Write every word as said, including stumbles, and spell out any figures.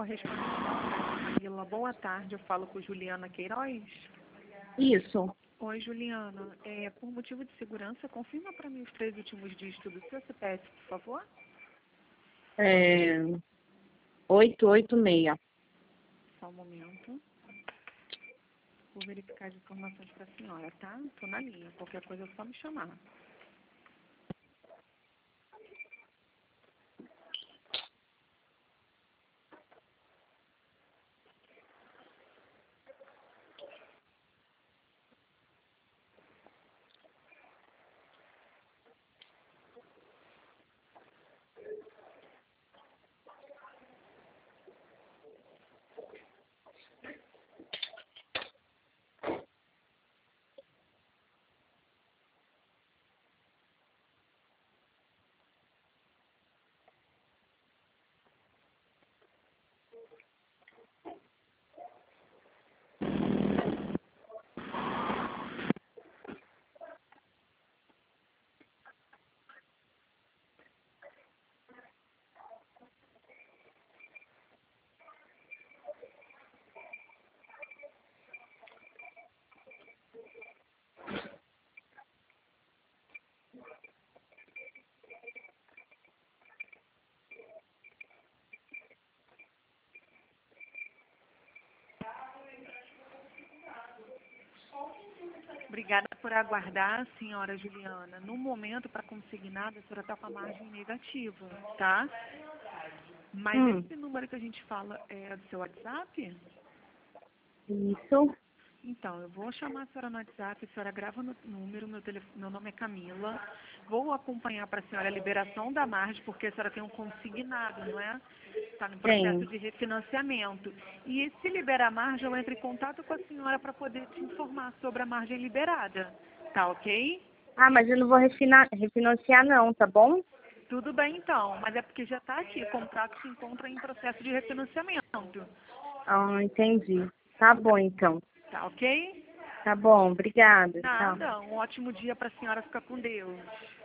correspondente Camila. Boa tarde, eu falo com Juliana Queiroz. Isso. Oi, Juliana. É, por motivo de segurança, confirma para mim os três últimos dígitos do seu C P F, por favor. É, oito oito seis. Só um momento. Vou verificar as informações para a senhora, tá? Estou na linha. Qualquer coisa é só me chamar. Obrigada por aguardar, senhora Juliana. No momento, para consignado, a senhora está com a margem negativa, tá? Mas Hum. esse número que a gente fala é do seu WhatsApp? Isso. Então, eu vou chamar a senhora no WhatsApp, a senhora grava no número, meu, telefone, meu nome é Camila. Vou acompanhar para a senhora a liberação da margem, porque a senhora tem um consignado, não é? Está no processo Tem. de refinanciamento. E se liberar a margem, eu entro em contato com a senhora para poder te informar sobre a margem liberada. Tá ok? Ah, mas eu não vou refina- refinanciar não, tá bom? Tudo bem então, mas é porque já está aqui, o contrato se encontra em processo de refinanciamento. Ah, entendi. Tá bom, então. Tá ok? Tá bom, obrigada. Tchau. Nada, um ótimo dia para a senhora, ficar com Deus.